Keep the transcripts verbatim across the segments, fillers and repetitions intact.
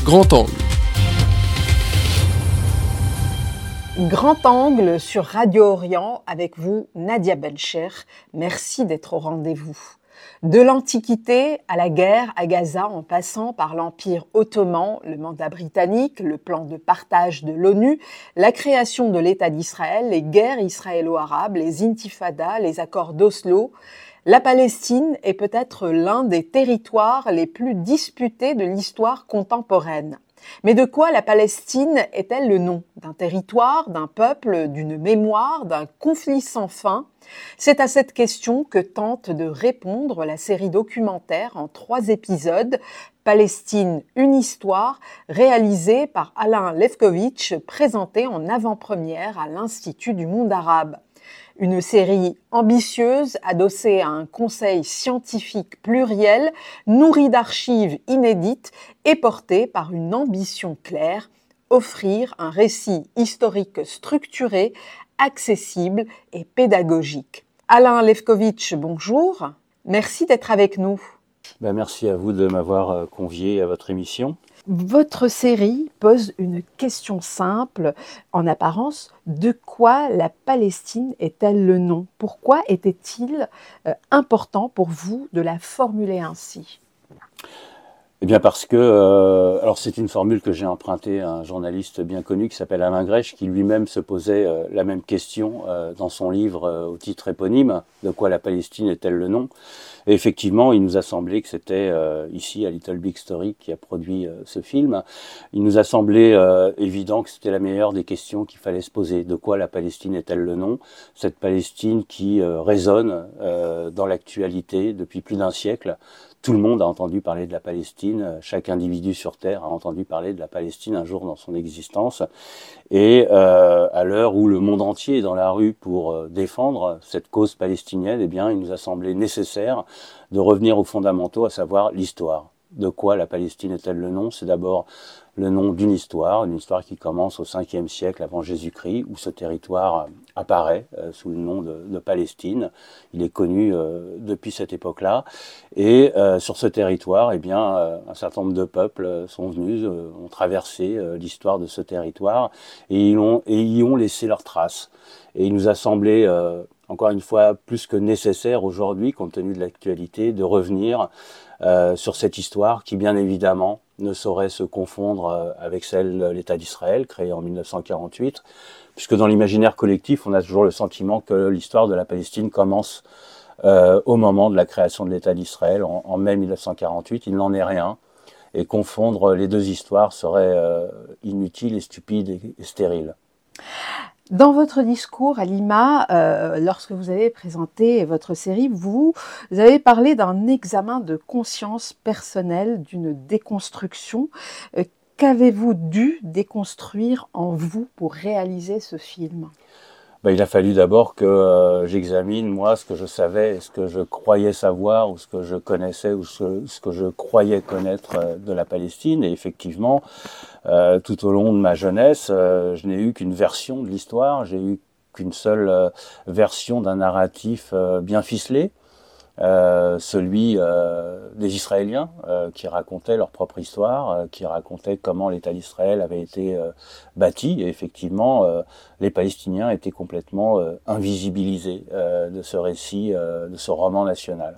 Grand Angle. Grand Angle sur Radio Orient avec vous, Nadia Bencher. Merci d'être au rendez-vous. De l'Antiquité à la guerre à Gaza, en passant par l'Empire ottoman, le mandat britannique, le plan de partage de l'ONU, la création de l'État d'Israël, les guerres israélo-arabes, les intifadas, les accords d'Oslo, la Palestine est peut-être l'un des territoires les plus disputés de l'histoire contemporaine. Mais de quoi la Palestine est-elle le nom? D'un territoire, d'un peuple, d'une mémoire, d'un conflit sans fin? C'est à cette question que tente de répondre la série documentaire en trois épisodes, Palestine, une histoire, réalisée par Alain Lefkovitch, présentée en avant-première à l'Institut du monde arabe. Une série ambitieuse, adossée à un conseil scientifique pluriel, nourrie d'archives inédites et portée par une ambition claire, offrir un récit historique structuré, accessible et pédagogique. Alain Lefkovitch, bonjour. Merci d'être avec nous. Ben, merci à vous de m'avoir convié à votre émission. Votre série pose une question simple, en apparence. De quoi la Palestine est-elle le nom? Pourquoi était-il euh, important pour vous de la formuler ainsi? Eh bien parce que, euh, alors c'est une formule que j'ai empruntée à un journaliste bien connu qui s'appelle Alain Grèche, qui lui-même se posait euh, la même question euh, dans son livre euh, au titre éponyme, De quoi la Palestine est-elle le nom? Et effectivement, il nous a semblé que c'était euh, ici à Little Big Story qui a produit euh, ce film. Il nous a semblé euh, évident que c'était la meilleure des questions qu'il fallait se poser. De quoi la Palestine est-elle le nom? Cette Palestine qui euh, résonne euh, dans l'actualité depuis plus d'un siècle. Tout le monde a entendu parler de la Palestine, chaque individu sur Terre a entendu parler de la Palestine un jour dans son existence. Et euh, à l'heure où le monde entier est dans la rue pour euh, défendre cette cause palestinienne, eh bien, il nous a semblé nécessaire de revenir aux fondamentaux, à savoir l'histoire. De quoi la Palestine est-elle le nom? C'est d'abord le nom d'une histoire, une histoire qui commence au cinquième siècle avant Jésus-Christ, où ce territoire apparaît euh, sous le nom de, de Palestine. Il est connu euh, depuis cette époque-là. Et euh, sur ce territoire, eh bien, euh, un certain nombre de peuples sont venus, euh, ont traversé euh, l'histoire de ce territoire et y ont, et y ont laissé leurs traces. Et il nous a semblé, euh, encore une fois, plus que nécessaire aujourd'hui, compte tenu de l'actualité, de revenir euh, sur cette histoire qui, bien évidemment, ne saurait se confondre avec celle de l'État d'Israël, créé en mille neuf cent quarante-huit, puisque dans l'imaginaire collectif, on a toujours le sentiment que l'histoire de la Palestine commence euh, au moment de la création de l'État d'Israël, en, en mai mille neuf cent quarante-huit. Il n'en est rien, et confondre les deux histoires serait euh, inutile et stupide et, et stérile. Dans votre discours à Lima, euh, lorsque vous avez présenté votre série, vous, vous avez parlé d'un examen de conscience personnelle, d'une déconstruction. Euh, qu'avez-vous dû déconstruire en vous pour réaliser ce film? Ben, il a fallu d'abord que euh, j'examine, moi, ce que je savais, ce que je croyais savoir, ou ce que je connaissais, ou ce, ce que je croyais connaître euh, de la Palestine. Et effectivement, euh, tout au long de ma jeunesse, euh, je n'ai eu qu'une version de l'histoire, j'ai eu qu'une seule euh, version d'un narratif euh, bien ficelé. Euh, celui euh, des Israéliens euh, qui racontaient leur propre histoire, euh, qui racontaient comment l'État d'Israël avait été euh, bâti. Et effectivement, euh, les Palestiniens étaient complètement euh, invisibilisés euh, de ce récit, euh, de ce roman national.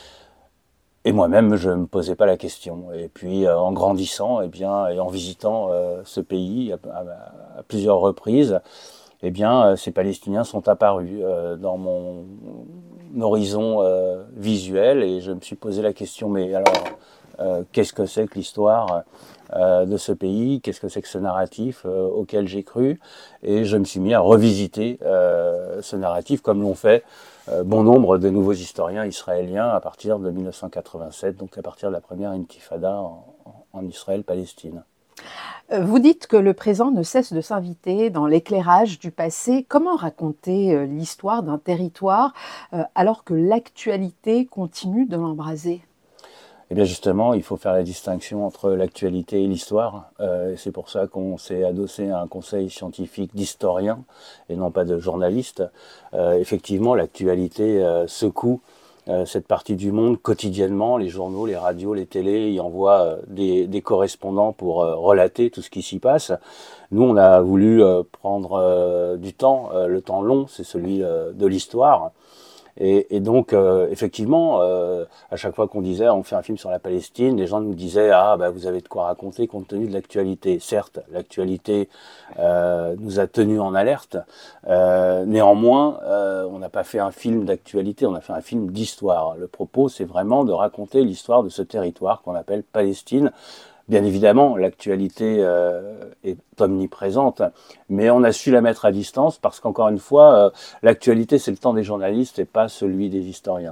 Et moi-même, je ne me posais pas la question. Et puis, euh, en grandissant, eh bien, et en visitant euh, ce pays à, à, à plusieurs reprises, eh bien, euh, ces Palestiniens sont apparus euh, dans mon horizon euh, visuel, et je me suis posé la question, mais alors, euh, qu'est-ce que c'est que l'histoire euh, de ce pays? Qu'est-ce que c'est que ce narratif euh, auquel j'ai cru? Et je me suis mis à revisiter euh, ce narratif, comme l'ont fait euh, bon nombre de nouveaux historiens israéliens à partir de mille neuf cent quatre-vingt-sept, donc à partir de la première intifada en, en Israël-Palestine. Vous dites que le présent ne cesse de s'inviter dans l'éclairage du passé. Comment raconter l'histoire d'un territoire alors que l'actualité continue de l'embraser? Eh bien justement, il faut faire la distinction entre l'actualité et l'histoire. Euh, c'est pour ça qu'on s'est adossé à un conseil scientifique d'historiens et non pas de journalistes. Euh, effectivement, l'actualité euh, secoue euh, cette partie du monde quotidiennement. Les journaux, les radios, les télés y envoient euh, des, des correspondants pour euh, relater tout ce qui s'y passe. Nous, on a voulu euh, prendre euh, du temps, euh, le temps long, c'est celui euh, de l'histoire. Et, et donc, euh, effectivement, euh, à chaque fois qu'on disait on fait un film sur la Palestine, les gens nous disaient ah bah vous avez de quoi raconter compte tenu de l'actualité. Certes, l'actualité euh, nous a tenus en alerte. Euh, néanmoins, euh, on n'a pas fait un film d'actualité, on a fait un film d'histoire. Le propos, c'est vraiment de raconter l'histoire de ce territoire qu'on appelle Palestine. Bien évidemment, l'actualité euh, est omniprésente, mais on a su la mettre à distance parce qu'encore une fois, euh, l'actualité, c'est le temps des journalistes et pas celui des historiens.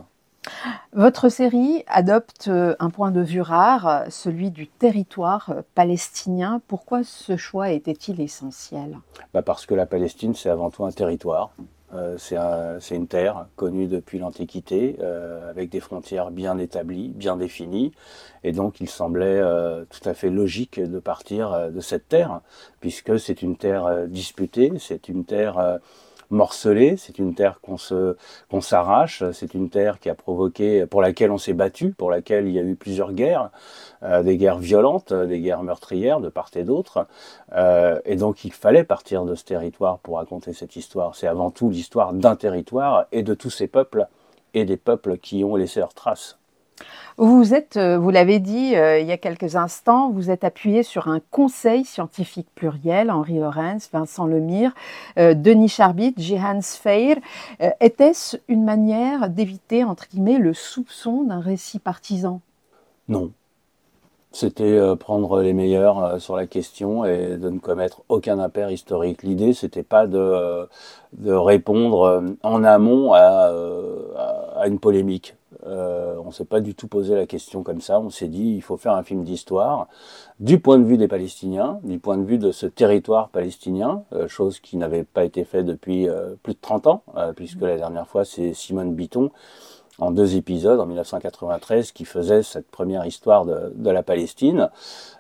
Votre série adopte un point de vue rare, celui du territoire palestinien. Pourquoi ce choix était-il essentiel? Bah parce que la Palestine, c'est avant tout un territoire. Euh, c'est un, c'est une terre connue depuis l'Antiquité, euh, avec des frontières bien établies, bien définies. Et donc, il semblait euh, tout à fait logique de partir euh, de cette terre, puisque c'est une terre euh, disputée, c'est une terre euh, morcelée, c'est une terre qu'on se, qu'on s'arrache, c'est une terre qui a provoqué, pour laquelle on s'est battu, pour laquelle il y a eu plusieurs guerres, euh, des guerres violentes, des guerres meurtrières de part et d'autre. Euh, et donc il fallait partir de ce territoire pour raconter cette histoire. C'est avant tout l'histoire d'un territoire et de tous ces peuples et des peuples qui ont laissé leurs traces. Vous êtes, vous l'avez dit euh, il y a quelques instants, vous êtes appuyé sur un conseil scientifique pluriel, Henri Laurens, Vincent Lemire, euh, Denis Charbit, Jihan Sfeir. Euh, était-ce une manière d'éviter, entre guillemets, le soupçon d'un récit partisan? Non. C'était euh, prendre les meilleurs euh, sur la question et de ne commettre aucun impair historique. L'idée, c'était pas de, euh, de répondre euh, en amont à, euh, à une polémique. Euh, on s'est pas du tout posé la question comme ça. On s'est dit, il faut faire un film d'histoire du point de vue des Palestiniens, du point de vue de ce territoire palestinien, euh, chose qui n'avait pas été faite depuis euh, plus de trente ans, euh, puisque la dernière fois, c'est Simone Bitton, en deux épisodes, en mille neuf cent quatre-vingt-treize, qui faisait cette première histoire de, de la Palestine.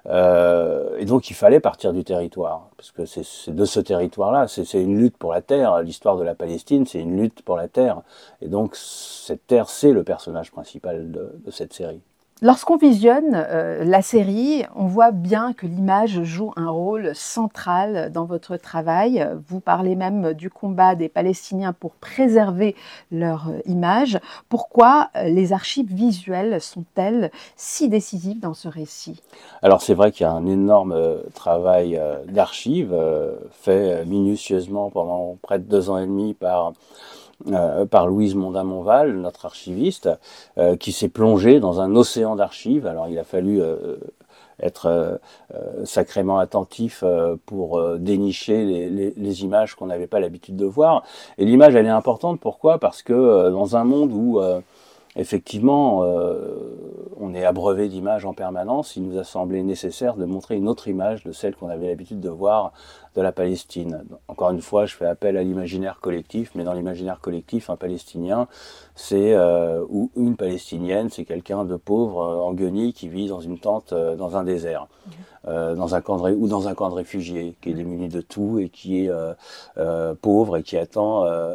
Euh, et donc, il fallait partir du territoire, parce que c'est, c'est de ce territoire-là, c'est, c'est une lutte pour la terre. L'histoire de la Palestine, c'est une lutte pour la terre. Et donc, cette terre, c'est le personnage principal de, de cette série. Lorsqu'on visionne euh, la série, on voit bien que l'image joue un rôle central dans votre travail. Vous parlez même du combat des Palestiniens pour préserver leur euh, image. Pourquoi euh, les archives visuelles sont-elles si décisives dans ce récit? Alors c'est vrai qu'il y a un énorme euh, travail euh, d'archives euh, fait minutieusement pendant près de deux ans et demi par Euh, par Louise Mondin-Monval, notre archiviste, euh, qui s'est plongée dans un océan d'archives. Alors il a fallu euh, être euh, euh, sacrément attentif euh, pour euh, dénicher les, les, les images qu'on n'avait pas l'habitude de voir. Et l'image, elle est importante. Pourquoi? Parce que euh, dans un monde où euh, effectivement, euh, on est abreuvé d'images en permanence, il nous a semblé nécessaire de montrer une autre image de celle qu'on avait l'habitude de voir de la Palestine. Encore une fois, je fais appel à l'imaginaire collectif, mais dans l'imaginaire collectif, un Palestinien, c'est euh, ou une Palestinienne, c'est quelqu'un de pauvre euh, en guenille qui vit dans une tente euh, dans un désert, mmh. euh, dans un camp de, ou dans un camp de réfugiés, qui est démuni de tout et qui est euh, euh, pauvre et qui attend euh,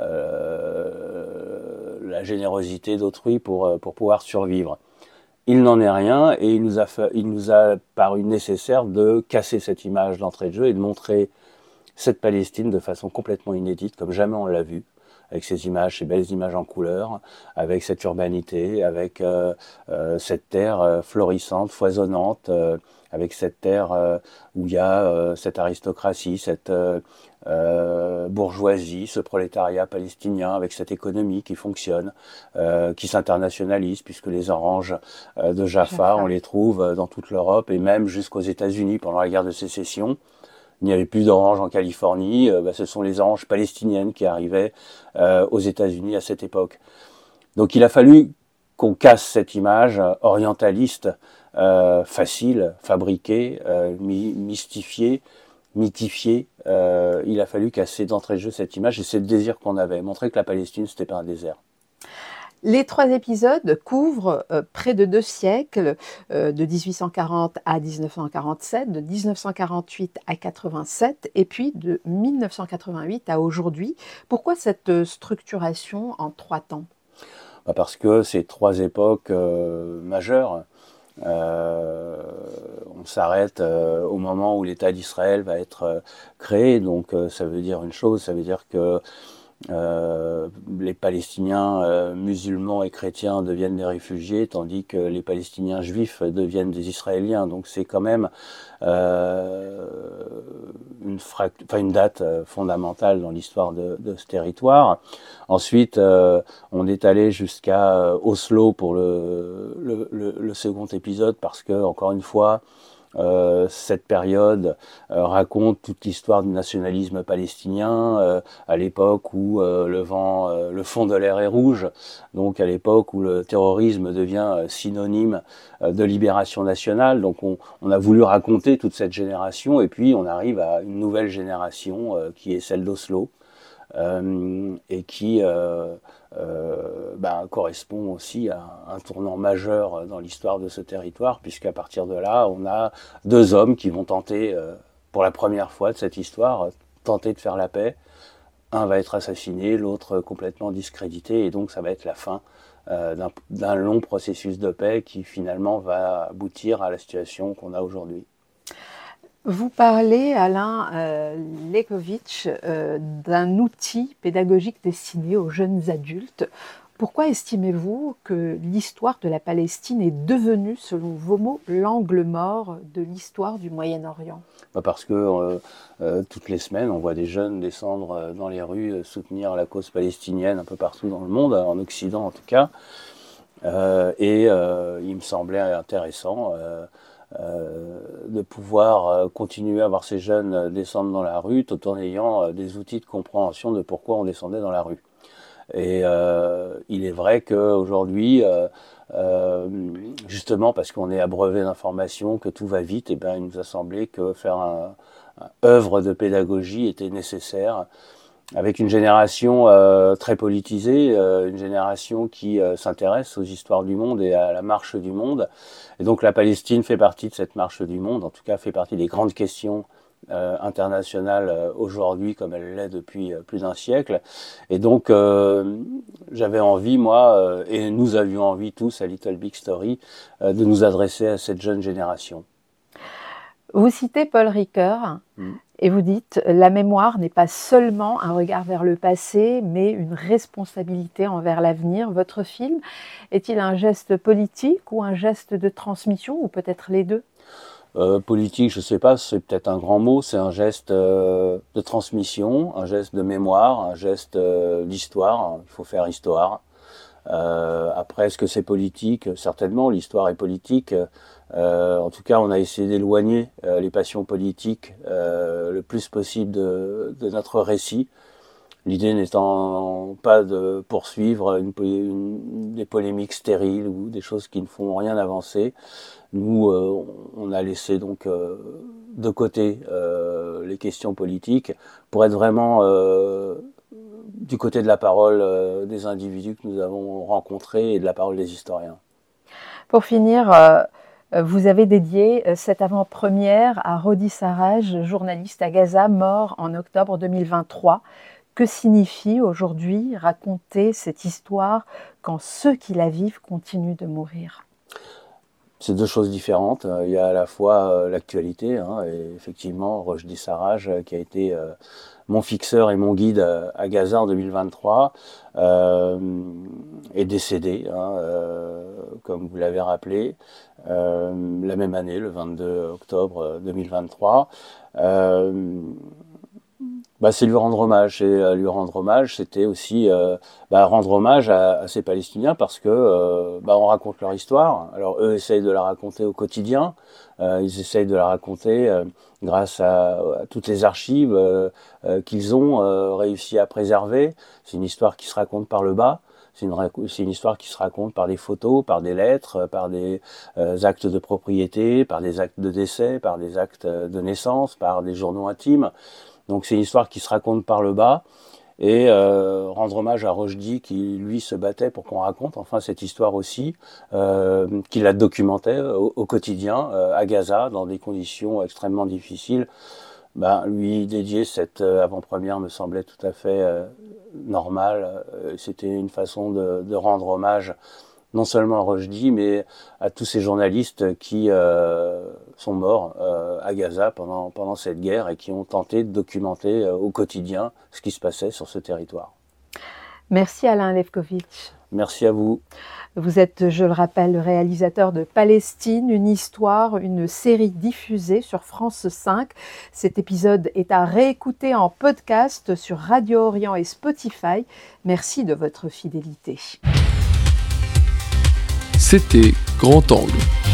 euh, la générosité d'autrui pour, pour pouvoir survivre. Il n'en est rien et il nous, a fait, il nous a paru nécessaire de casser cette image d'entrée de jeu et de montrer cette Palestine de façon complètement inédite, comme jamais on l'a vu, avec ces images, ces belles images en couleur, avec cette urbanité, avec euh, euh, cette terre euh, florissante, foisonnante, euh, avec cette terre euh, où il y a euh, cette aristocratie, cette euh, euh, bourgeoisie, ce prolétariat palestinien, avec cette économie qui fonctionne, euh, qui s'internationalise, puisque les oranges euh, de Jaffa, Jaffa, on les trouve dans toute l'Europe et même jusqu'aux États-Unis pendant la guerre de sécession. Il n'y avait plus d'oranges en Californie, euh, bah, ce sont les oranges palestiniennes qui arrivaient euh, aux États-Unis à cette époque. Donc il a fallu qu'on casse cette image orientaliste, euh, facile, fabriquée, euh, my mystifiée, mythifiée. Euh, il a fallu casser d'entrée de jeu cette image et c'est le désir qu'on avait, montrer que la Palestine, c'était pas un désert. Les trois épisodes couvrent euh, près de deux siècles, euh, de dix-huit cent quarante à mille neuf cent quarante-sept, de mille neuf cent quarante-huit à quatre-vingt-sept, et puis de mille neuf cent quatre-vingt-huit à aujourd'hui. Pourquoi cette structuration en trois temps? Bah parce que c'est trois époques euh, majeures. Euh, on s'arrête euh, au moment où l'État d'Israël va être euh, créé, donc euh, ça veut dire une chose, ça veut dire que euh, les Palestiniens euh, musulmans et chrétiens deviennent des réfugiés, tandis que les Palestiniens juifs deviennent des Israéliens. Donc c'est quand même euh, une, enfin, une date euh, fondamentale dans l'histoire de, de ce territoire. Ensuite, euh, on est allé jusqu'à euh, Oslo pour le, le, le, le second épisode parce que, encore une fois, Euh, cette période euh, raconte toute l'histoire du nationalisme palestinien euh, à l'époque où euh, le vent, euh, le fond de l'air est rouge, donc à l'époque où le terrorisme devient euh, synonyme euh, de libération nationale. Donc on, on a voulu raconter toute cette génération et puis on arrive à une nouvelle génération euh, qui est celle d'Oslo. Euh, et qui euh, euh, ben, correspond aussi à un tournant majeur dans l'histoire de ce territoire, puisqu'à partir de là, on a deux hommes qui vont tenter, euh, pour la première fois de cette histoire, tenter de faire la paix. Un va être assassiné, l'autre complètement discrédité, et donc ça va être la fin euh, d'un, d'un long processus de paix qui finalement va aboutir à la situation qu'on a aujourd'hui. Vous parlez, Alain euh, Lejkovich, euh, d'un outil pédagogique destiné aux jeunes adultes. Pourquoi estimez-vous que l'histoire de la Palestine est devenue, selon vos mots, l'angle mort de l'histoire du Moyen-Orient ? Parce que euh, euh, toutes les semaines, on voit des jeunes descendre dans les rues, euh, soutenir la cause palestinienne un peu partout dans le monde, en Occident en tout cas. Euh, et euh, il me semblait intéressant euh, Euh, de pouvoir euh, continuer à voir ces jeunes euh, descendre dans la rue tout en ayant euh, des outils de compréhension de pourquoi on descendait dans la rue. Et euh, il est vrai qu'aujourd'hui, euh, euh, justement parce qu'on est abreuvé d'informations, que tout va vite, et ben, il nous a semblé que faire un, un œuvre de pédagogie était nécessaire, avec une génération euh, très politisée, euh, une génération qui euh, s'intéresse aux histoires du monde et à la marche du monde. Et donc la Palestine fait partie de cette marche du monde, en tout cas fait partie des grandes questions euh, internationales euh, aujourd'hui, comme elle l'est depuis euh, plus d'un siècle. Et donc euh, j'avais envie, moi, euh, et nous avions envie tous à Little Big Story, euh, de nous adresser à cette jeune génération. Vous citez Paul Ricoeur. Mmh. Et vous dites, la mémoire n'est pas seulement un regard vers le passé, mais une responsabilité envers l'avenir. Votre film est-il un geste politique ou un geste de transmission, ou peut-être les deux ? euh, Politique, je ne sais pas, c'est peut-être un grand mot, c'est un geste euh, de transmission, un geste de mémoire, un geste euh, d'histoire. Il faut faire histoire. Euh, après, est-ce que c'est politique ? Certainement, l'histoire est politique. Euh, en tout cas, on a essayé d'éloigner euh, les passions politiques euh, le plus possible de, de notre récit. L'idée n'étant pas de poursuivre une, une, des polémiques stériles ou des choses qui ne font rien avancer. Nous, euh, on a laissé donc euh, de côté euh, les questions politiques pour être vraiment euh, du côté de la parole euh, des individus que nous avons rencontrés et de la parole des historiens. Pour finir, euh, vous avez dédié cette avant-première à Rodi Sarraj, journaliste à Gaza, mort en octobre deux mille vingt-trois. Que signifie aujourd'hui raconter cette histoire quand ceux qui la vivent continuent de mourir ? C'est deux choses différentes. Il y a à la fois l'actualité, hein, et effectivement, Rodi Sarraj, qui a été euh, mon fixeur et mon guide à Gaza en deux mille vingt-trois, euh, est décédé, hein, euh, comme vous l'avez rappelé, euh, la même année, le vingt-deux octobre deux mille vingt-trois. Euh, Bah, c'est lui rendre hommage. Et euh, lui rendre hommage, c'était aussi euh, bah, rendre hommage à, à ces Palestiniens parce que euh, bah, on raconte leur histoire. Alors eux essayent de la raconter au quotidien. Euh, ils essayent de la raconter euh, grâce à, à toutes les archives euh, euh, qu'ils ont euh, réussi à préserver. C'est une histoire qui se raconte par le bas. C'est une, c'est une histoire qui se raconte par des photos, par des lettres, par des euh, actes de propriété, par des actes de décès, par des actes de naissance, par des journaux intimes. Donc c'est une histoire qui se raconte par le bas, et euh, rendre hommage à Rojdi qui lui se battait pour qu'on raconte enfin cette histoire aussi, euh, qui la documentait au, au quotidien euh, à Gaza dans des conditions extrêmement difficiles. ben, lui dédier cette euh, avant-première me semblait tout à fait euh, normal. Euh, C'était une façon de, de rendre hommage non seulement à Rushdie, mais à tous ces journalistes qui euh, sont morts euh, à Gaza pendant, pendant cette guerre et qui ont tenté de documenter euh, au quotidien ce qui se passait sur ce territoire. Merci Alain Lefkovitch. Merci à vous. Vous êtes, je le rappelle, le réalisateur de Palestine, une histoire, une série diffusée sur France cinq. Cet épisode est à réécouter en podcast sur Radio Orient et Spotify. Merci de votre fidélité. C'était Grand Angle.